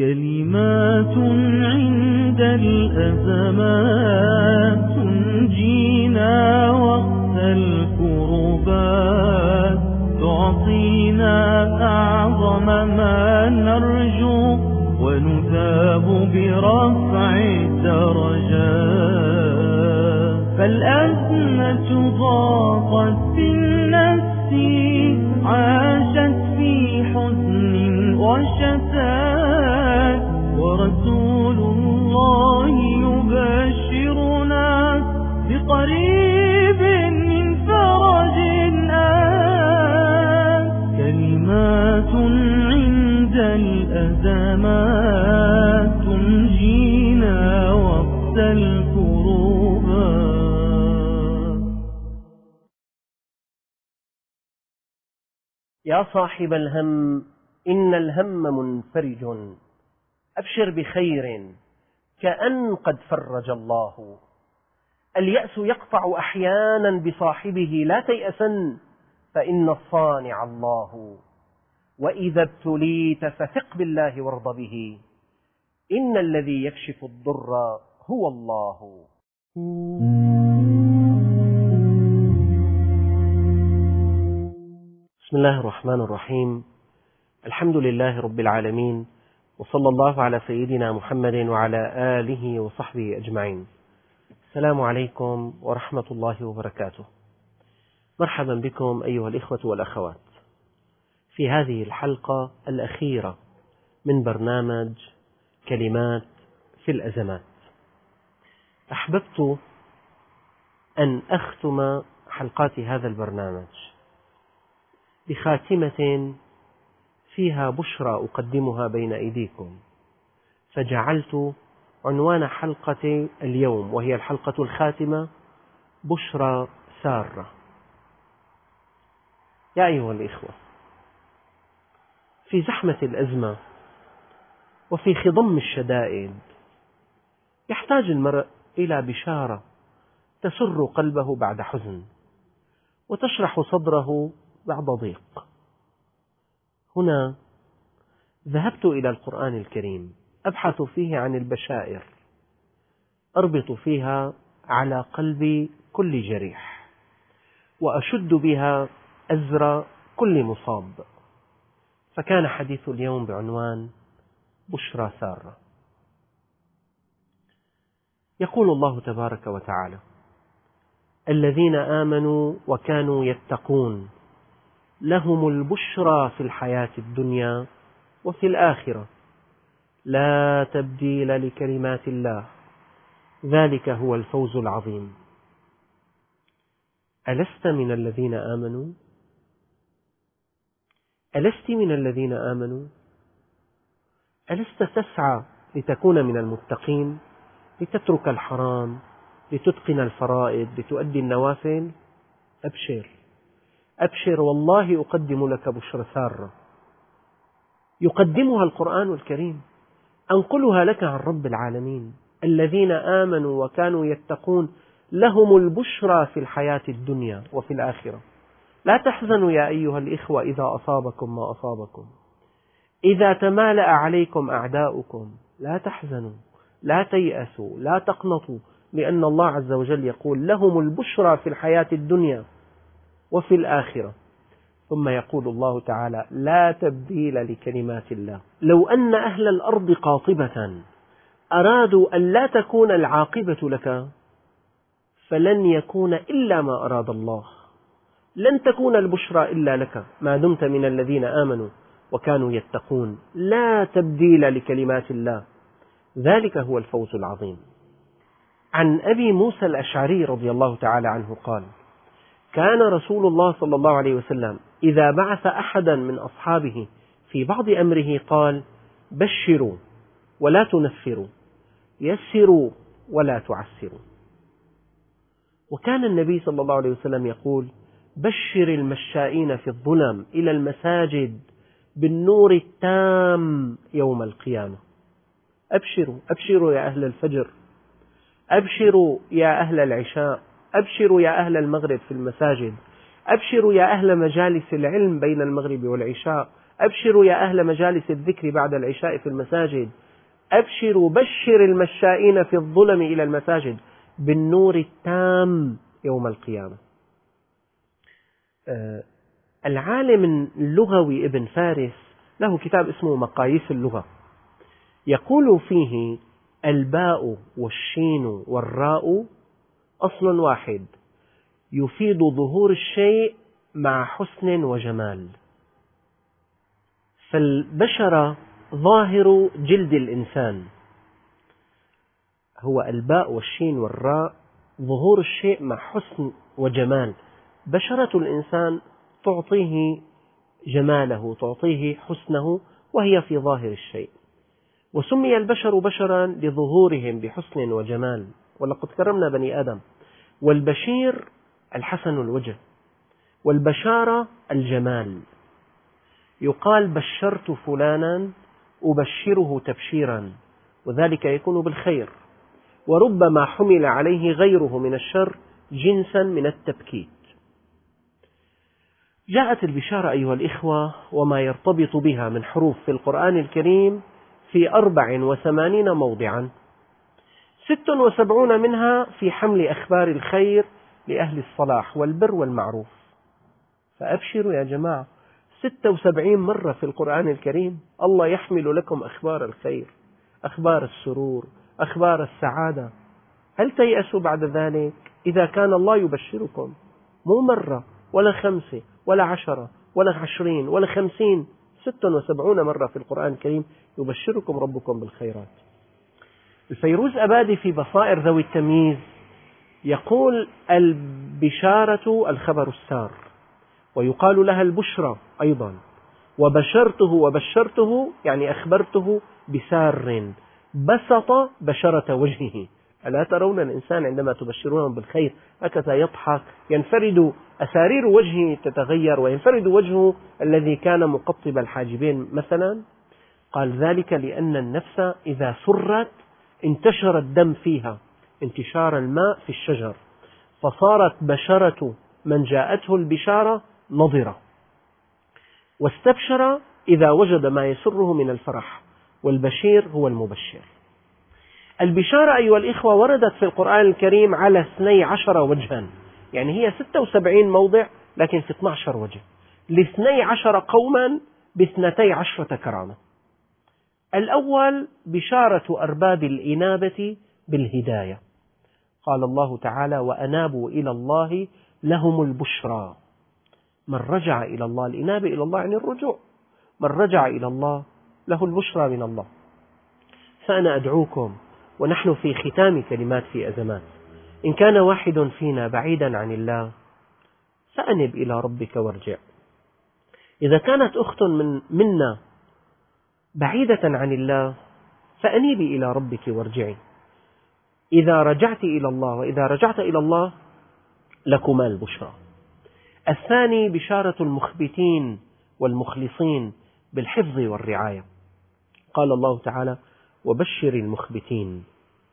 كلمات عند الأزمات تنجينا وقت الكربات، تعطينا أعظم ما نرجو ونثاب برفع الدرجات. فالأزمة ضاقت بالنفس، عاشت في حزن وشتات، ورسول الله يبشرنا بقريب من فرج آت. كلمات عند الأزمات تنجينا وقت الكروبات. يا صاحب الهم إن الهم منفرج، أبشر بخير كأن قد فرج الله. اليأس يقطع أحيانا بصاحبه، لا تيأسن فإن الصانع الله. وإذا ابتليت فثق بالله وارض به، إن الذي يكشف الضر هو الله. بسم الله الرحمن الرحيم. الحمد لله رب العالمين، وصلى الله على سيدنا محمد وعلى آله وصحبه أجمعين. السلام عليكم ورحمة الله وبركاته. مرحبا بكم أيها الإخوة والأخوات في هذه الحلقة الأخيرة من برنامج كلمات في الأزمات. أحببت أن أختم حلقات هذا البرنامج بخاتمة فيها بشرى أقدمها بين أيديكم، فجعلت عنوان حلقة اليوم، وهي الحلقة الخاتمة، بشرى سارة. يا أيها الإخوة، في زحمة الأزمة وفي خضم الشدائد يحتاج المرء إلى بشارة تسر قلبه بعد حزن وتشرح صدره بعد ضيق. هنا ذهبت إلى القرآن الكريم أبحث فيه عن البشائر، أربط فيها على قلب كل جريح، وأشد بها أزر كل مصاب. فكان حديث اليوم بعنوان بشرى سارة. يقول الله تبارك وتعالى: الذين آمنوا وكانوا يتقون لهم البشرى في الحياة الدنيا وفي الآخرة لا تبديل لكلمات الله ذلك هو الفوز العظيم. ألست من الذين آمنوا؟ ألست من الذين آمنوا؟ ألست تسعى لتكون من المتقين، لتترك الحرام، لتتقن الفرائض، لتؤدي النوافل؟ أبشر أبشر، والله أقدم لك بشرى سارة يقدمها القرآن الكريم، أنقلها لك عن رب العالمين. الذين آمنوا وكانوا يتقون لهم البشرى في الحياة الدنيا وفي الآخرة. لا تحزنوا يا أيها الإخوة إذا أصابكم ما أصابكم، إذا تمالأ عليكم أعداؤكم، لا تحزنوا، لا تيأسوا، لا تقنطوا، لأن الله عز وجل يقول لهم البشرى في الحياة الدنيا وفي الآخرة. ثم يقول الله تعالى: لا تبديل لكلمات الله. لو أن أهل الأرض قاطبة أرادوا أن لا تكون العاقبة لك فلن يكون إلا ما أراد الله، لن تكون البشرى إلا لك ما دمت من الذين آمنوا وكانوا يتقون. لا تبديل لكلمات الله ذلك هو الفوز العظيم. عن أبي موسى الأشعري رضي الله تعالى عنه قال: كان رسول الله صلى الله عليه وسلم إذا بعث أحدا من أصحابه في بعض أمره قال: بشروا ولا تنفروا، يسروا ولا تعسروا. وكان النبي صلى الله عليه وسلم يقول: بشر المشائين في الظلم إلى المساجد بالنور التام يوم القيامة. أبشروا أبشروا يا أهل الفجر، أبشروا يا أهل العشاء، أبشروا يا أهل المغرب في المساجد، أبشروا يا أهل مجالس العلم بين المغرب والعشاء، أبشروا يا أهل مجالس الذكر بعد العشاء في المساجد، أبشروا بشر المشائين في الظلم إلى المساجد بالنور التام يوم القيامة. العالم اللغوي ابن فارس له كتاب اسمه مقاييس اللغة، يقول فيه: الباء والشين والراء أصل واحد يفيد ظهور الشيء مع حسن وجمال. فالبشرة ظاهر جلد الإنسان، هو الباء والشين والراء ظهور الشيء مع حسن وجمال. بشرة الإنسان تعطيه جماله، تعطيه حسنه، وهي في ظاهر الشيء. وسمي البشر بشرا لظهورهم بحسن وجمال، ولقد كرمنا بني آدم. والبشير الحسن الوجه، والبشارة الجمال. يقال: بشرت فلانا أبشره تبشيرا، وذلك يكون بالخير. وربما حمل عليه غيره من الشر جنسا من التبكيت. جاءت البشارة أيها الإخوة وما يرتبط بها من حروف في القرآن الكريم في 84 موضعا، 76 منها في حمل أخبار الخير لأهل الصلاح والبر والمعروف. فأبشروا يا جماعة، 76 مرة في القرآن الكريم الله يحمل لكم أخبار الخير، أخبار السرور، أخبار السعادة. هل تيأسوا بعد ذلك إذا كان الله يبشركم؟ مو مرة ولا 5 ولا 10 ولا 20 ولا 50، 76 مرة في القرآن الكريم يبشركم ربكم بالخيرات. الفيروز أبادي في بصائر ذوي التمييز يقول: البشارة الخبر السار، ويقال لها البشرى أيضا. وبشرته يعني أخبرته بسار بسط بشرة وجهه. ألا ترون الإنسان عندما تبشرونه بالخير هكذا يضحك، ينفرد أسارير وجهه تتغير، وينفرد وجهه الذي كان مقطب الحاجبين مثلا. قال: ذلك لأن النفس إذا سرت انتشر الدم فيها انتشار الماء في الشجر، فصارت بشرة من جاءته البشارة نضرة، واستبشر إذا وجد ما يسره من الفرح، والبشير هو المبشر. البشارة أيها الإخوة وردت في القرآن الكريم على 12 وجها، يعني هي 76 موضع لكن في 12 وجه، ل12 قوما ب12 كرامة. الأول بشارة أرباب الإنابة بالهداية، قال الله تعالى: وأنابوا إلى الله لهم البشرى. من رجع إلى الله، الإنابة إلى الله يعني الرجوع، من رجع إلى الله له البشرى من الله. فأنا أدعوكم ونحن في ختام كلمات في أزمات، إن كان واحد فينا بعيدا عن الله فأنب إلى ربك وارجع. إذا كانت أخت منا بعيدة عن الله فأنيبي إلى ربك وارجعي. إذا رجعت إلى الله وإذا رجعت إلى الله لكما البشرى. الثاني بشارة المخبتين والمخلصين بالحفظ والرعاية، قال الله تعالى: وبشر المخبتين.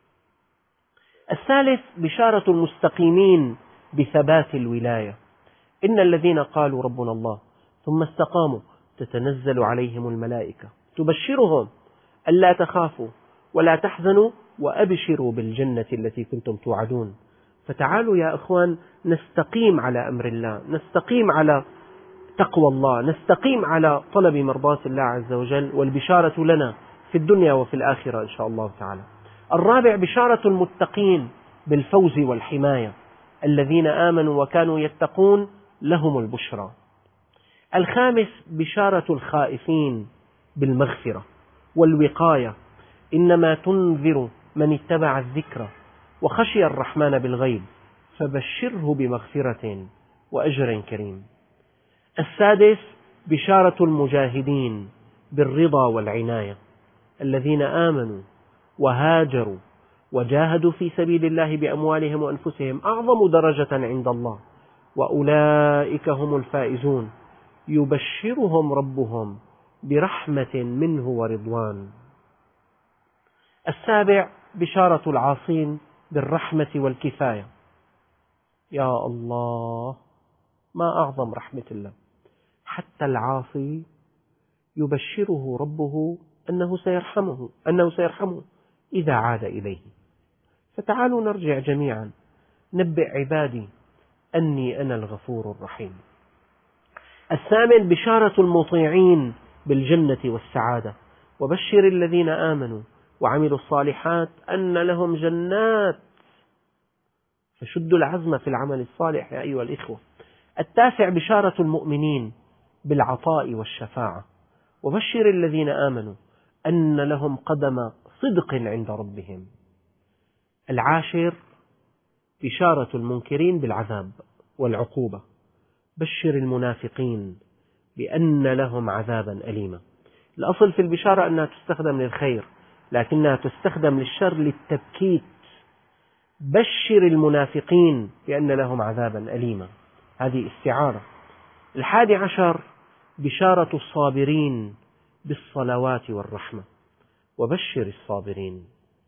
الثالث بشارة المستقيمين بثبات الولاية، إن الذين قالوا ربنا الله ثم استقاموا تتنزل عليهم الملائكة تبشرهم ألا تخافوا ولا تحزنوا وأبشروا بالجنة التي كنتم توعدون. فتعالوا يا أخوان نستقيم على أمر الله، نستقيم على تقوى الله، نستقيم على طلب مرضاة الله عز وجل، والبشارة لنا في الدنيا وفي الآخرة إن شاء الله تعالى. الرابع بشارة المتقين بالفوز والحماية، الذين آمنوا وكانوا يتقون لهم البشرى. الخامس بشارة الخائفين بالمغفرة والوقاية، إنما تنذر من اتبع الذكر وخشي الرحمن بالغيب فبشره بمغفرة وأجر كريم. السادس بشارة المجاهدين بالرضا والعناية، الذين آمنوا وهاجروا وجاهدوا في سبيل الله بأموالهم وأنفسهم أعظم درجة عند الله، وأولئك هم الفائزون، يبشرهم ربهم برحمة منه ورضوان. السابع بشارة العاصين بالرحمة والكفاية. يا الله، ما أعظم رحمة الله، حتى العاصي يبشره ربه أنه سيرحمه إذا عاد إليه. فتعالوا نرجع جميعا، نبئ عبادي أني أنا الغفور الرحيم. الثامن بشارة المطيعين بالجنة والسعادة. وبشر الذين آمنوا وعملوا الصالحات أن لهم جنات. فشدوا العزم في العمل الصالح يا أيها الإخوة. التاسع بشارة المؤمنين بالعطاء والشفاعة. وبشر الذين آمنوا أن لهم قدم صدق عند ربهم. العاشر بشارة المنكرين بالعذاب والعقوبة. بشر المنافقين بأن لهم عذابا أليما. الأصل في البشارة أنها تستخدم للخير، لكنها تستخدم للشر للتبكيت. بشر المنافقين بأن لهم عذابا أليما، هذه استعارة. 11 بشارة الصابرين بالصلوات والرحمة. وبشر الصابرين.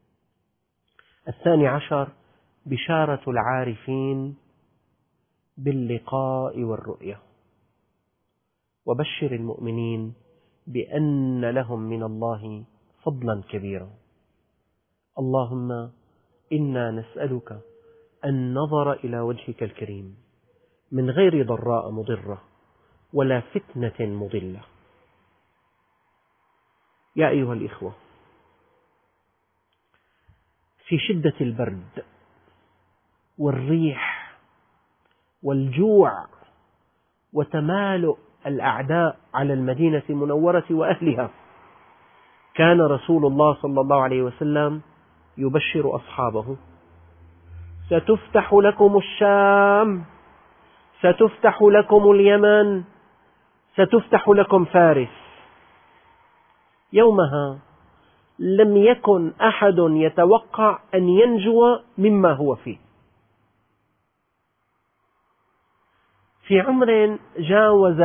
12 بشارة العارفين باللقاء والرؤية. وبشر المؤمنين بأن لهم من الله فضلا كبيرا. اللهم إنا نسألك النظر إلى وجهك الكريم من غير ضراء مضرة ولا فتنة مضلة. يا أيها الإخوة، في شدة البرد والريح والجوع وتمالؤ الأعداء على المدينة المنورة وأهلها، كان رسول الله صلى الله عليه وسلم يبشر أصحابه: ستفتح لكم الشام، ستفتح لكم اليمن، ستفتح لكم فارس. يومها لم يكن أحد يتوقع أن ينجو مما هو فيه. في عمر جاوز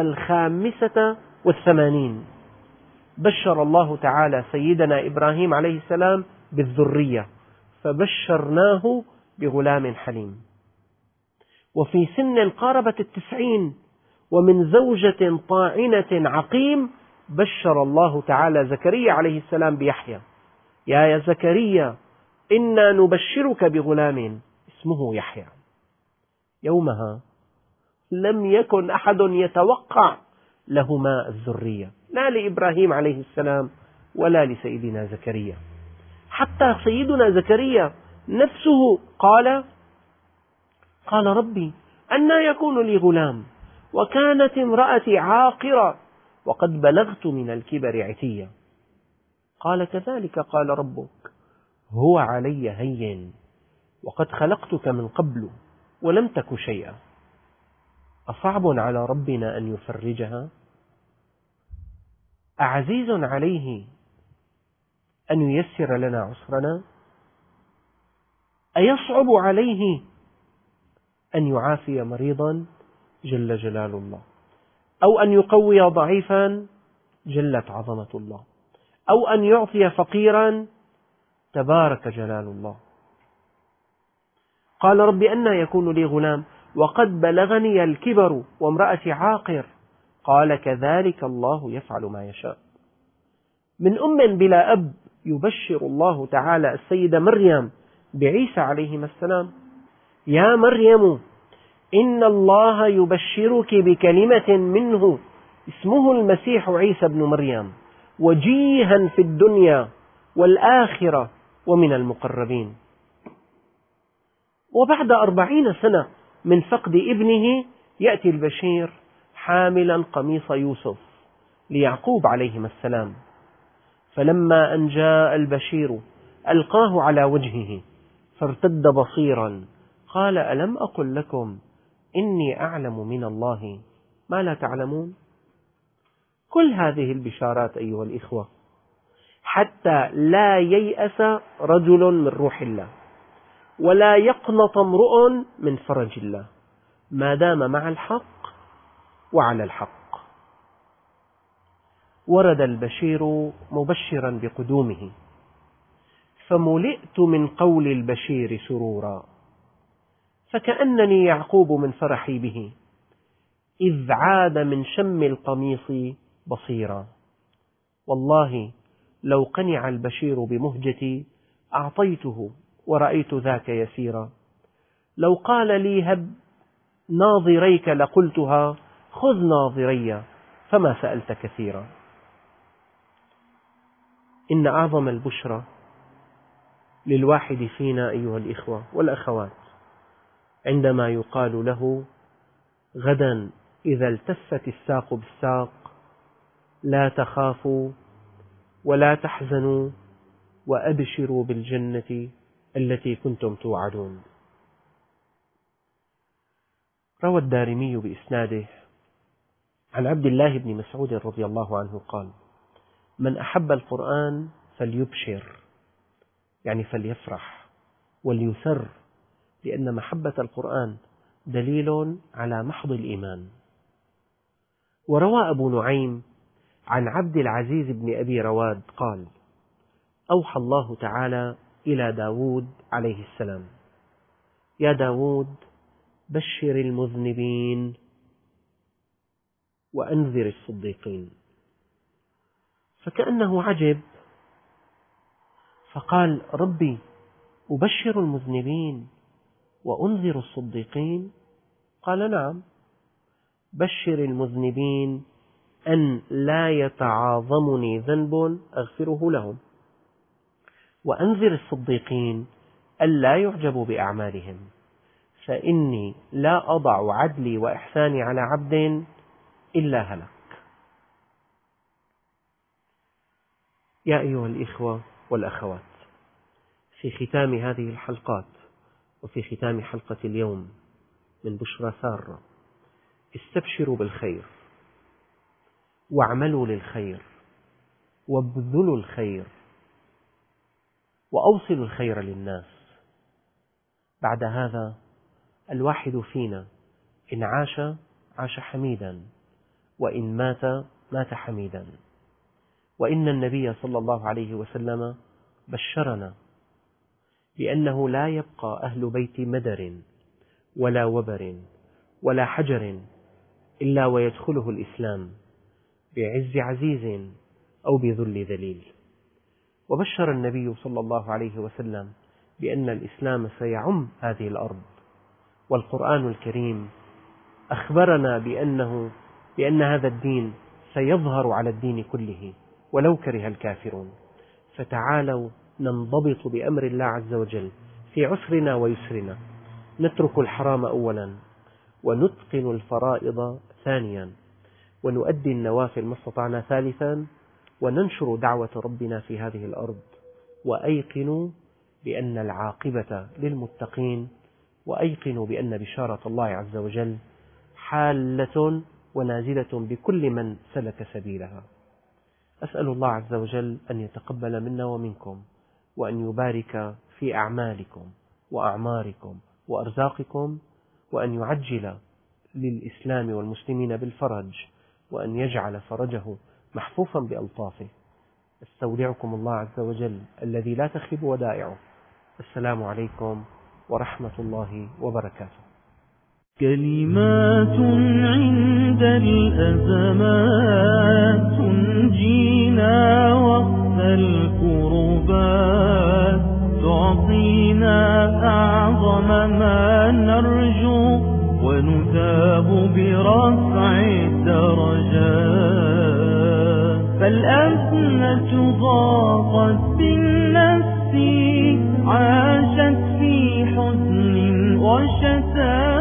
85 بشر الله تعالى سيدنا إبراهيم عليه السلام بالذرية، فبشرناه بغلام حليم. وفي سن قاربت 90 ومن زوجة طاعنة عقيم بشر الله تعالى زكريا عليه السلام بيحيى: يا زكريا إنا نبشرك بغلام اسمه يحيى. يومها لم يكن أحد يتوقع لهما الذرية، لا لإبراهيم عليه السلام ولا لسيدنا زكريا. حتى سيدنا زكريا نفسه قال ربي أنى يكون لي غلام وكانت امرأتي عاقرة وقد بلغت من الكبر عتيا. قال كذلك قال ربك هو علي هين وقد خلقتك من قبل ولم تك شيئا. أصعب على ربنا أن يفرجها؟ أعزيز عليه أن ييسر لنا عسرنا؟ أيصعب عليه أن يعافي مريضا جل جلال الله، أو أن يقوي ضعيفا جلت عظمة الله، أو أن يعطي فقيرا تبارك جلال الله؟ قال رب أنى يكون لي غلام وقد بلغني الكبر وامرأتي عاقر. قال كذلك الله يفعل ما يشاء. من أم بلا أب يبشر الله تعالى السيدة مريم بعيسى عليه السلام: يا مريم إن الله يبشرك بكلمة منه اسمه المسيح عيسى بن مريم وجيها في الدنيا والآخرة ومن المقربين. وبعد 40 سنة من فقد ابنه يأتي البشير حاملا قميص يوسف ليعقوب عليه السلام، فلما أن جاء البشير ألقاه على وجهه فارتد بصيرا، قال ألم أقل لكم إني أعلم من الله ما لا تعلمون؟ كل هذه البشارات أيها الإخوة حتى لا ييأس رجل من روح الله ولا يقنط امرؤ من فرج الله ما دام مع الحق وعلى الحق. ورد البشير مبشرا بقدومه فملئت من قول البشير سرورا، فكأنني يعقوب من فرحي به إذ عاد من شم القميص بصيرا. والله لو قنع البشير بمهجتي أعطيته ورأيت ذاك يسيرا، لو قال لي هب ناظريك لقلتها خذ ناظري فما سألت كثيرا. إن أعظم البشرى للواحد فينا أيها الإخوة والأخوات عندما يقال له غدا إذا التفت الساق بالساق لا تخافوا ولا تحزنوا وأبشروا بالجنة التي كنتم توعدون. روى الدارمي بإسناده عن عبد الله بن مسعود رضي الله عنه قال: من أحب القرآن فليبشر، يعني فليفرح وليسر، لأن محبة القرآن دليل على محض الإيمان. وروى أبو نعيم عن عبد العزيز بن أبي رواد قال: أوحى الله تعالى إلى داود عليه السلام: يا داود بشر المذنبين وأنذر الصديقين. فكأنه عجب فقال: ربي أبشر المذنبين وأنذر الصديقين؟ قال: نعم، بشر المذنبين أن لا يتعاظمني ذنب أغفره لهم، وأنذر الصديقين ألا يعجبوا بأعمالهم، فإني لا أضع عدلي وإحساني على عبد إلا هلك. يا أيها الإخوة والأخوات، في ختام هذه الحلقات وفي ختام حلقة اليوم من بشرى سارة، استبشروا بالخير واعملوا للخير وابذلوا الخير وأوصلوا الخير للناس. بعد هذا الواحد فينا إن عاش عاش حميدا، وإن مات مات حميدا. وإن النبي صلى الله عليه وسلم بشرنا بأنه لا يبقى أهل بيت مدر ولا وبر ولا حجر إلا ويدخله الإسلام بعز عزيز أو بذل ذليل. وبشر النبي صلى الله عليه وسلم بأن الإسلام سيعم هذه الأرض، والقرآن الكريم أخبرنا بأن هذا الدين سيظهر على الدين كله ولو كره الكافرون. فتعالوا ننضبط بأمر الله عز وجل في عسرنا ويسرنا، نترك الحرام أولا ونتقن الفرائض ثانيا، ونؤدي النوافل ما استطعنا ثالثا، وننشر دعوة ربنا في هذه الأرض، وأيقنوا بأن العاقبة للمتقين، وأيقنوا بأن بشارة الله عز وجل حالة ونازلة بكل من سلك سبيلها. أسأل الله عز وجل أن يتقبل منا ومنكم، وأن يبارك في أعمالكم وأعماركم وأرزاقكم، وأن يعجل للإسلام والمسلمين بالفرج، وأن يجعل فرجه محفوفا بألطافه. استودعكم الله عز وجل الذي لا تخيب ودائعه. السلام عليكم ورحمة الله وبركاته. كلمات عند الأزمات تنجينا وقت الكربات، تعطينا أعظم ما نرجو ونثاب برفع الدرجات. فالأزمة ضاقت بالنفس، عاشت في حزن وشتات،